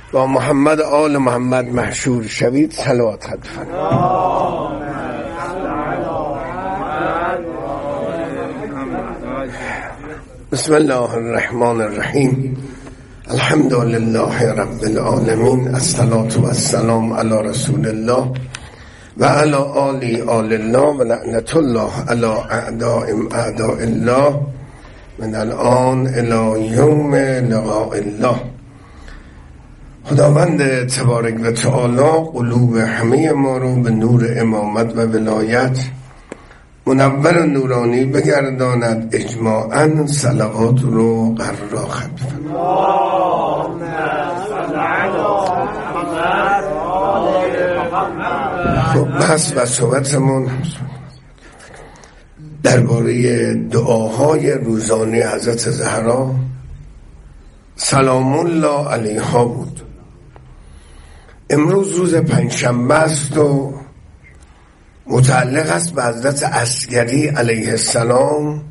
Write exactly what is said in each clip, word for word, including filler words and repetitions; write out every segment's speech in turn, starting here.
با محمد آل محمد محشور شوید. صلوات خط بفرمایید. بسم الله الرحمن الرحیم. الحمد لله رب العالمین. الصلاة و السلام علی رسول الله و علی آل آل الله و لعنت الله علی اعداء اعداء الله من الان الی یوم لقاء الله. خداوند تبارک و تعالی قلوب همه ما رو به نور امامت و ولایت منور و نورانی بگرداند. اجماعاً صلوات رو قرار خط خب بس و صحبتمون درباره دعاهای روزانه حضرت زهرا سلام الله علیها بود. امروز روز پنجشنبه است و متعلق است به حضرت عسگری علیه السلام،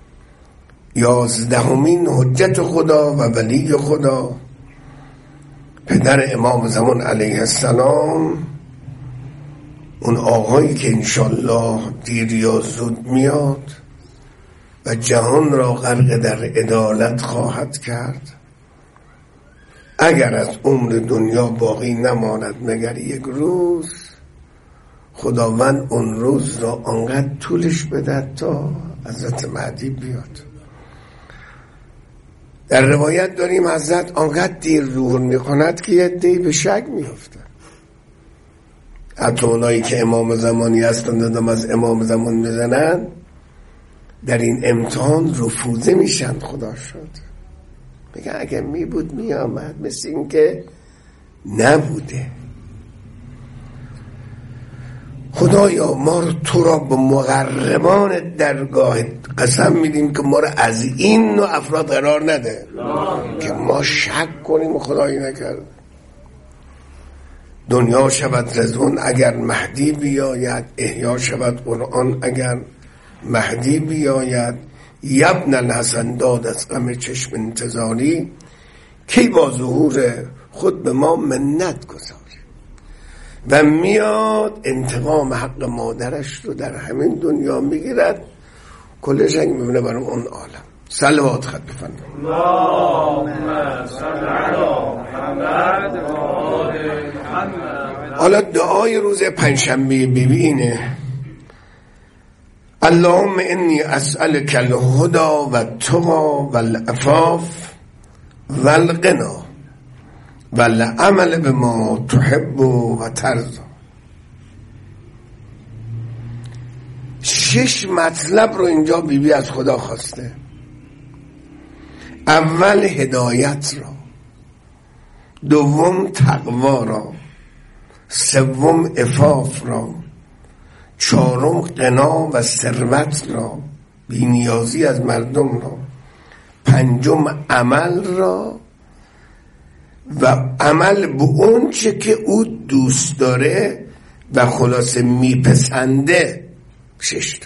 یازدهمین حجت خدا و ولی خدا، پدر امام زمان علیه السلام، اون آقایی که انشالله دیر یا زود میاد و جهان را غرق در عدالت خواهد کرد اگر از عمر دنیا باقی نماند مگر یک روز. خداوند اون روز را آنقدر طولش بده تا حضرت مهدی بیاد. در روایت داریم حضرت آنقدر دیر ظهور میکند که یه عده‌ای به شک میفته. حتی اونایی که امام زمانی هستند دادم از امام زمان میزنن در این امتحان رفوزه میشن. خدا شد بگن اگه می بود می آمد، مثل این که نبوده. خدایا ما رو تو را به مقربان درگاه قسم میدیم که ما رو از این نوع افراد قرار نده که ما شک کنیم خدایی نکرد. دنیا شود رضوان اگر مهدی بیاید، احیا شود قرآن اگر مهدی بیاید. یبن الحسن داد از غم چشم انتظاری، کی با ظهور خود به ما منت گذاری. و میاد انتقام حق مادرش رو در همین دنیا میگیرد، کل جنگ میبینه برای اون عالم. صلوات خط بفرمایید. اللهم صل علی محمد و آل محمد. حالا دعای روز پنجشنبه بیبی اینه: اللهم انی اسألک الهدى و التقى و العفاف و الغنا و العمل بما تحب و ترضى. شش مطلب رو اینجا بیبی بی از خدا خواسته. اول هدایت را، دوم تقوا را، سوم عفاف را، چهارم غنا و ثروت را، بی‌نیازی از مردم را، پنجم عمل را و عمل به اون چه که او دوست داره و خلاصه میپسنده. ششتا.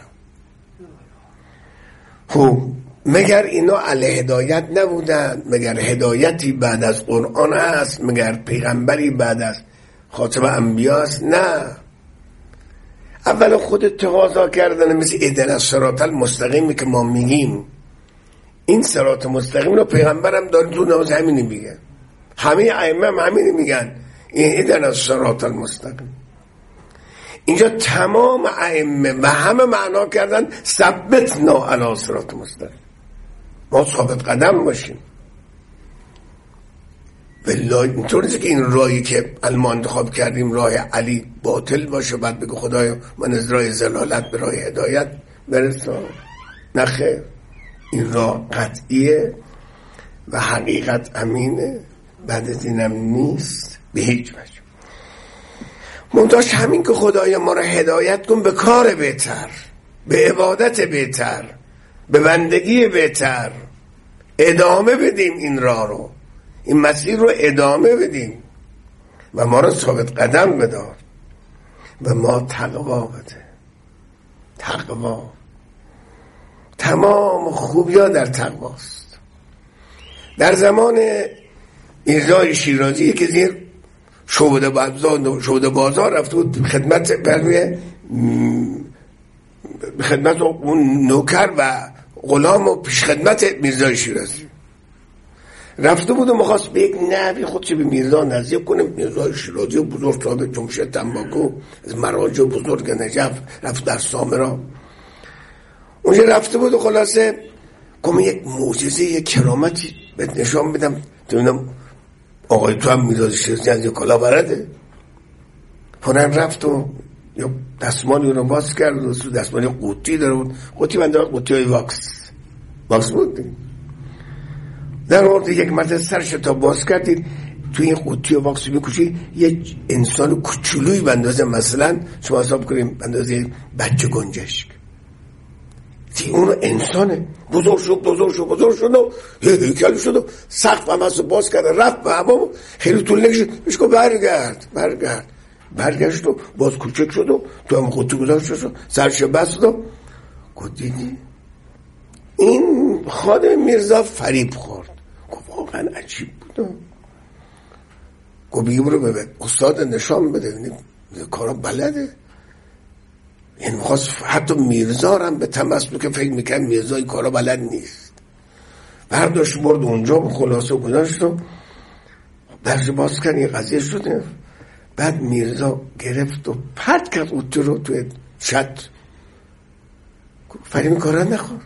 خب مگر اینا علی هدایت نبودن؟ مگر هدایتی بعد از قرآن هست؟ مگر پیغمبری بعد از خاتم انبیا هست؟ نه. اول خود تقاضا کردن، مثل اهدنا الصراط المستقیمی که ما میگیم. این صراط مستقیم رو پیغمبرم داره تو نماز همینی میگه، همه ائمه هم همینی میگن، اهدنا الصراط المستقیم. اینجا تمام ائمه و همه معنا کردن ثبتنا علی صراط مستقیم، ما ثابت قدم باشیم. والله اینطور نیست که این راهی که ما انتخاب کردیم راه علی باطل باشه بعد بگو خدایا من از راه ضلالت به راه هدایت برسان. نه خیر، این راه قطعیه و حقیقت امینه، بعد از اینم نیست به هیچ وجه. منتاش همین که خدایا ما را هدایت کن به کار بهتر، به عبادت بهتر، به بندگی بهتر. ادامه بدیم این راه رو، این مسیر رو ادامه بدیم و ما رو ثابت قدم بدار و ما تقوا بده. تقوا تمام خوبی ها در تقواست. در زمان میرزای شیرازی که زیر شعبده بازار شعبده بازار رفته بود خدمت برای خدمت اون نوکر و غلام و پیش خدمت میرزای شیرازی رفته بود و میخواست به یک نحوی خودش به میرزا نزدیک کنه. میرزای شیرازی بزرگ صاحب جمشید تنباکو از مراجع بزرگ نجف رفت در سامرا اونجا رفته بود و خلاصه گفت یک معجزه یک کرامتی بهت نشان بدم ببینم آقای تو هم میرزای شیرازی از یک کلا برده. فورا رفت و یا دستمالی رو باز کرد و دستمالی قوطی داره بود قوطی بنده قوطی های واکس واکس بود در مورد یک مرد سرش تا باز کردید توی این قوطی واکس میکشید یک انسان کوچولویی بندازه مثلا شما حساب کنیم بندازه بچه گنجشک اون انسانه بزرگ شد بزرگ شد بزرگ شد و هیکل شد و سقف هم هست باز کرده رفت به هوا خیلی طول نکشید بهش گفت برگرد برگرد برگشت و باز کوچک شد و تو هم قوطی گذاشت شد سرش بست و گفت دیدی این خادم میرزا فریب خورد. گفت واقعا عجیب بود. گفت بگی برو ببین استاد نشان بده ببینید کارا بلده. این خواست حتی میرزا هم به تمسلو که فکر میکرد میرزا این کارا بلد نیست برداشت برد اونجا و خلاصه گذاشت و درش باز کرد این قضیه شده. بعد میرزا گرفت و پرت کرد قوطی رو توی شط. فریم کارا نخور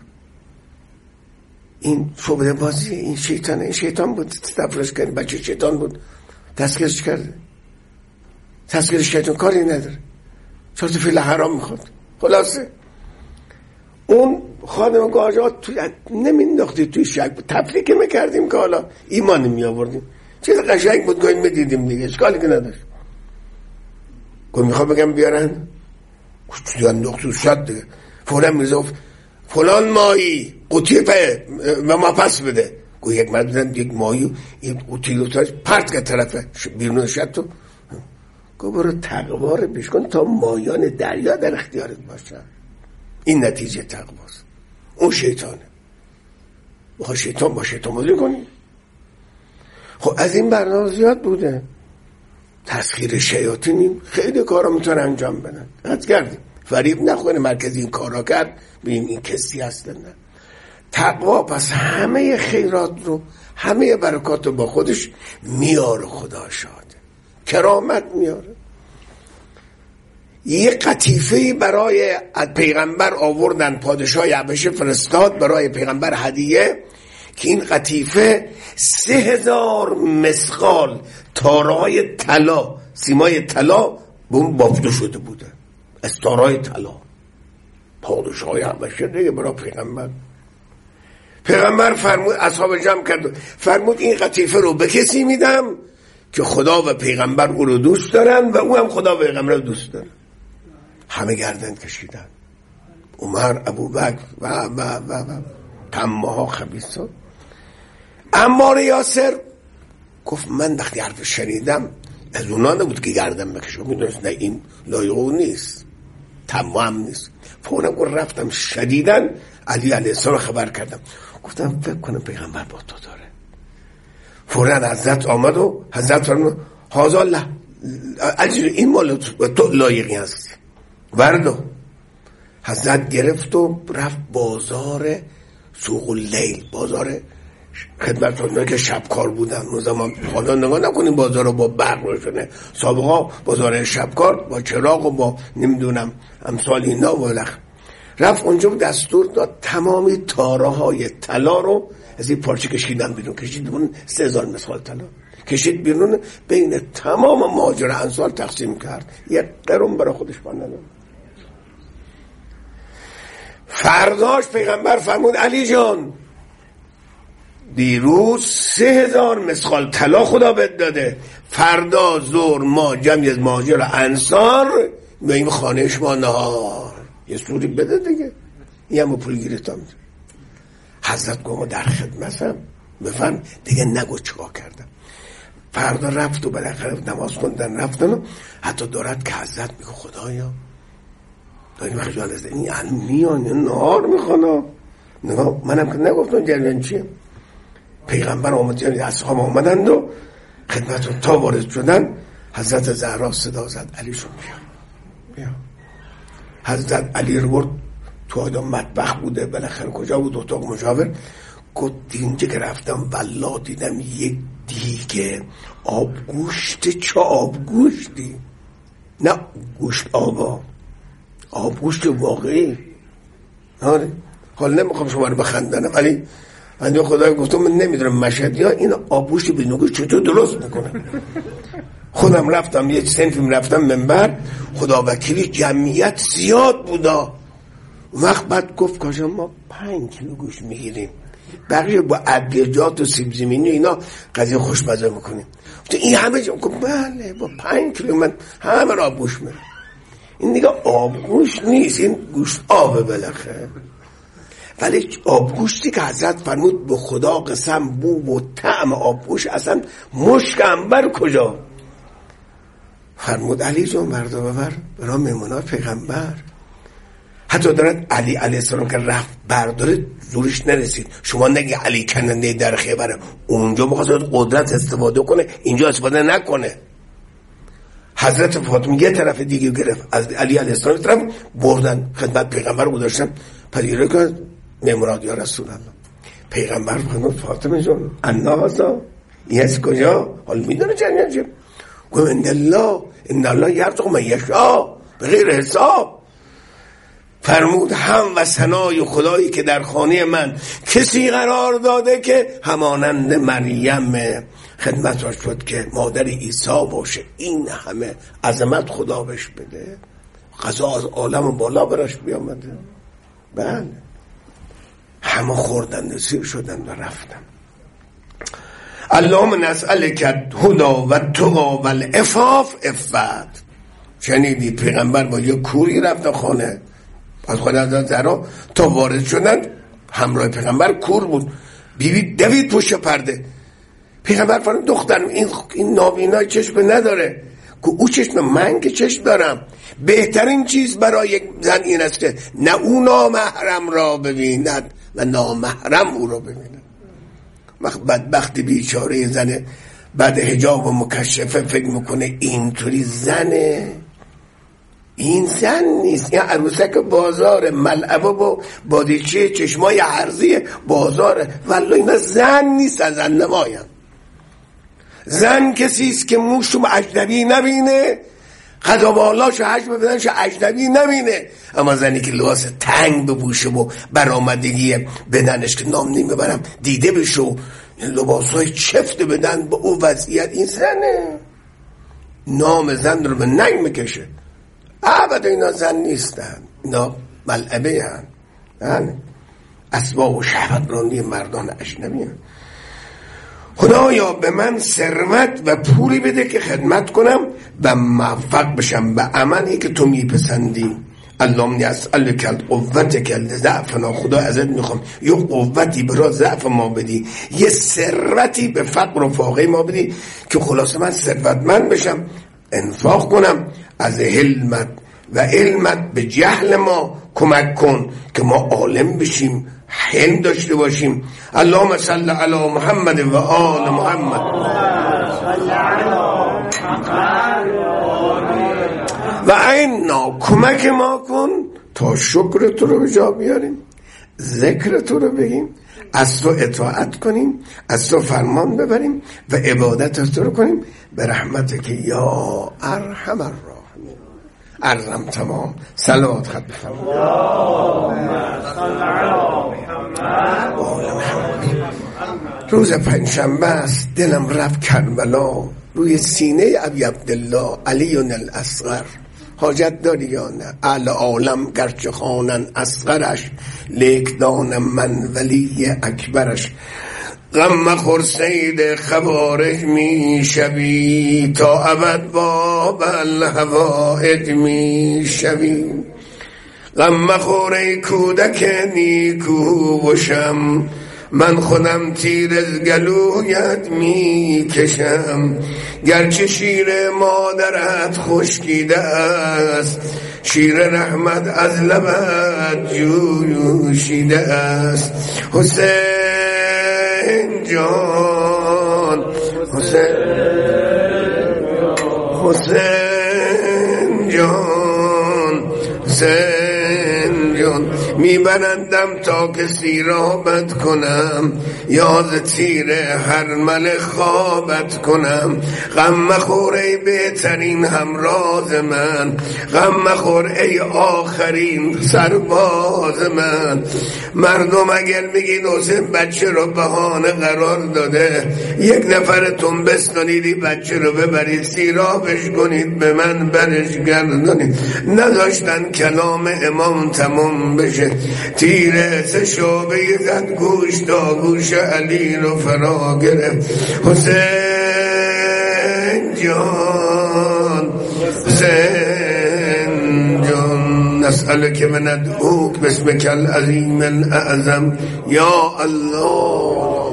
این شعبده بازی این شیطانه این شیطان بود تفرش کرد بچه شیطان بود تسکیرش کرده تسکیر شیطان کاری نداره چرا تو فیل حرام میخواد. خلاصه اون خانم گاجات توی نمینداختی توی شک بود تفریقی میکردیم که حالا ایمان میآوردیم چیز قشنگ بود گاهی میدیدیم دیگه اشکالی که نداشت. گفت میخوام بگم بیارن توی انداخت تو شد دیگه فورا میرزا فلان ماهی قوطی په و ما پس بده. گوی یک مرد بودن یک ماهی این قوطی رو تاش پرت که طرفه بیرون شد تو گو برو تقوا رو پیش کن تا ماهیان دریا در اختیارت باشن. این نتیجه تقواست. اون شیطانه بخواه شیطان با شیطان بازی کنی. خب از این برنامه زیاد بوده تسخیر شیاطینیم خیلی کارا میتونن انجام بدن. حد کردیم فریب نخونه مرکزی این کارا کرد ببین این کسی هستن. نه تقوا پس همه خیرات رو همه برکات رو با خودش میاره. خدا شاده کرامت میاره. یه قطیفه برای پیغمبر آوردن پادشاه حبشه فرستاد برای پیغمبر هدیه که این قطیفه سه هزار مسقال تارای طلا سیمای طلا به اون بافته شده بوده از تارای طلا. پادشاه حبشه دیگه برای پیغمبر پیغمبر فرمود اصحاب جمع کرد فرمود این قطیفه رو به کسی میدم که خدا و پیغمبر او رو دوست دارن و او هم خدا و پیغمبر رو دوست دارن. همه گردن کشیدن عمر ابوبکر و و و و تماها خبیثان. عمار یاسر گفت من وقتی حرف شنیدم از اونا نبود که گردن بکشم میدونست نه این لایق او نیست تمام نیست. فورا گفت رفتم شدیدن علی علیه السلام خبر کردم گفتم فکر کنم پیغمبر با تو داره. فورا حضرت آمد و حضرت فرمود هذا الله اجر این مال تو لایقی هستی وردو. حضرت گرفت و رفت بازار سوق اللیل بازار خدمت‌ها که شبکار بودن اون زمان. حالا نگاه نکنیم بازار رو با برق روشنه سابقا بازار شبکار با چراغ و با نمیدونم امثال اینا و لخ. رفت اونجا دستور داد تمامی تاره های طلا رو از این پارچه کشیدن بیرون کشید بیرون سه هزار مسقال طلا کشید بیرون بین تمام مهاجر انصار تقسیم کرد یک قرون برای خودش باندن. فرداش پیغمبر فرمود علی جان دیروز سه هزار مسقال طلا خدا بهت داده فردا ظهر ما جمعی از مهاجر انصار به این خانه شما نهار یه سوری بده دیگه یه همه پول گیرتم. حضرت گفت ما در خدمتم بفهم دیگه نگو چیکار کردم. فردا رفت و بالاخره نماز خوندن رفتن و حتی دارد که حضرت میگه خدایا داریم خجال از این الان میان نهار میخوانا نگاه منم که نگفتم جریان چیه پیغمبر آمد، یعنی اصحاب آمدند و خدمت تا وارد شدن حضرت زهرا صدا زد علیشون بیا بیا. حضرت علی رو برد تو آدم مطبخ بوده، بالاخره کجا بود، اتاق مجاور. گفت اینجا که رفتم والله دیدم یک دیگه آبگوشت. چه آبگوشتی؟ نه گوشت آبا، آبگوشت واقعی. آره حالا نمیخوام شما رو بخندنم، ولی من خدای گفتم من نمیدونم مشهدی ها این آبگوشت بدون گوشت چطور درست میکنه. خودم رفتم یک سنفیم رفتم منبر، خدا وکیلی جمعیت زیاد بودا. وقت بعد گفت کاشا ما پنج کیلو گوشت میگیریم، بقیه با ادویجات و سیب زمینی و اینا قضیه خوشمزه میکنیم. این همه جا گفت بله با پنج کیلو من همه را آبگوشت میرم. این دیگه آبگوشت نیست، این گوشت آبه بالاخره. ولی آبگوشتی که حضرت فرمود به خدا قسم بو و طعم آبگوشت اصلا مشک عنبر کجا. فرمود علی جون بردا ببر برای میمونات پیغمبر. حتی دارد علی علیه السلام که رفت برداره زورش نرسید. شما نگی علی کننده در خیبره، اونجا بخواست قدرت استفاده کنه اینجا استفاده نکنه. حضرت فاطمه یه طرف دیگه گرفت، از علی علیه السلام طرف بردن خدمت پیغمبر رو گذاشتن. پذیره کرد میمونات یا رسول الله. پیغمبر فرمود فاطمه جون انهازا این از کجا؟ حال میدونه جنیان جب گفت ان الله ان الله یرزق من یشاء بغیر حساب. فرمود هم و ثنای خدایی که در خانه من کسی قرار داده که همانند مریم خدمتش شد که مادر عیسی باشه. این همه عظمت خدا بهش بده، قضا از عالم بالا براش بیامده. بله همه خوردن سیر شدن و رفتن. اللهم نسألک الهدی و التقی و العفاف عفت. شنیدی پیغمبر با یه کوری رفت خانه از خانه حضرت زهرا تا وارد شدن، همراه پیغمبر کور بود. بیبی دوید پشت پرده. پیغمبر فرمود دخترم این این نابینای چشم نداره. که او چشم من که چشم دارم. بهترین چیز برای یک زن این است که نه او نامحرم را ببیند و نامحرم او را ببیند. بدبختی بیچاره زنه بعد حجاب و مکشفه فکر میکنه اینطوری زنه. این زن نیست، این عروسک بازار ملعبه با بادیچه چشمای عرضی بازاره. والله اینا زن نیست، از زن نمایم. زن کسیست که موشو اجنبی نبینه، قدابالاشو حجم بدنشو اجنبی نبینه. اما زنی که لباس تنگ بپوشه و برآمدگی بدنش که نام نمیبرم دیده بشو، لباسای چفت بدن با او وضعیت، این زنه. نام زن رو به ننگ میکشه. ابدا اینا زن نیستن، اینا ملعبه هن، اسباب و شهوت رانی مردان اجنبی هن. خدایا به من ثروت و پولی بده که خدمت کنم و موفق بشم به عملی که تو میپسندی. اللهم نسألک القوة لضعفنا. خدا ازت میخوام یه قوتی برای ضعف ما بدی، یه ثروتی به فقر و فاقه ما بدی که خلاصه من ثروتمند بشم، انفاق کنم. از حلمت و علمت به جهل ما کمک کن که ما عالم بشیم، حلم داشته باشیم. اللهم صل علی محمد و آل محمد و عنا. کمک ما کن تا شکر تو رو به جا بیاریم، ذکر تو رو بگیم، از تو اطاعت کنیم، از تو فرمان ببریم و عبادت از تو رو کنیم به رحمت که یا ارحم الراحمین. عرضم تمام. صلوات خط بفرمایید. روز پنجشنبه است، دلم رفت کربلا، روی سینه ابی عبدالله علی الاصغر. حاجت داری یا نه؟ اهل عالم گرچه خوانن اصغرش، لیک دانم من ولی اکبرش. غم مخور سید خوارج می شوی، تا ابد باب الحوائج می شوی. غم مخور ای کودک نیکو و شم، من خودم تیر از گلویت می کشم. گرچه شیر مادرت خشکیده است، شیر رحمت از لبت جوشیده است. حسین جان حسین حسین جان حسین جان میبرندم تا که سیرابت کنم، یاد تیر هر مل خوابت کنم. غم مخور ای بهترین همراز من، غم مخور ای آخرین سرباز من. مردم اگر میگید حسین بچه رو بهانه قرار داده، یک نفرتون بستانیدی بچه رو ببرید سیرابش کنید به من برش گردانید. نداشتن کلام امام تمام بشه، تیر سه شعبه زد گوش تا گوش علی رو فرا گرفت. حسین جان حسین جان نسألك من ندعوك باسمك العظیم الاعظم یا الله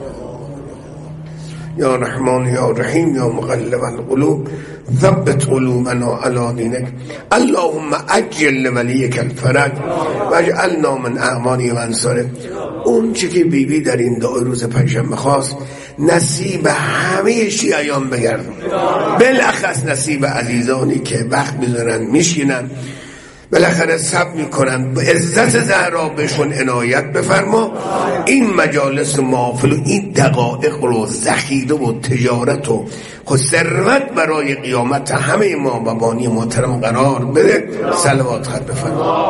یا رحمان یا رحیم یا مقلب القلوب ثبت قلوبنا علی دینک. اللهم عجل ولیک الفرج واجعلنا من اعوانه و انصاره. اون چی که بی بی در این دعای روز پنجشنبه خواست نصیب همه شیعیان بگردن، بالاخص نصیب عزیزانی که وقت میذارن میشینن بالاخره صبر میکنن. به عزت زهرا بهشون عنایت بفرما. این مجالس محافل و این دقایق رو ذخیره و تجارت و ثروت برای قیامت همه ما و بانی محترم قرار بده. صلوات خط بفرما.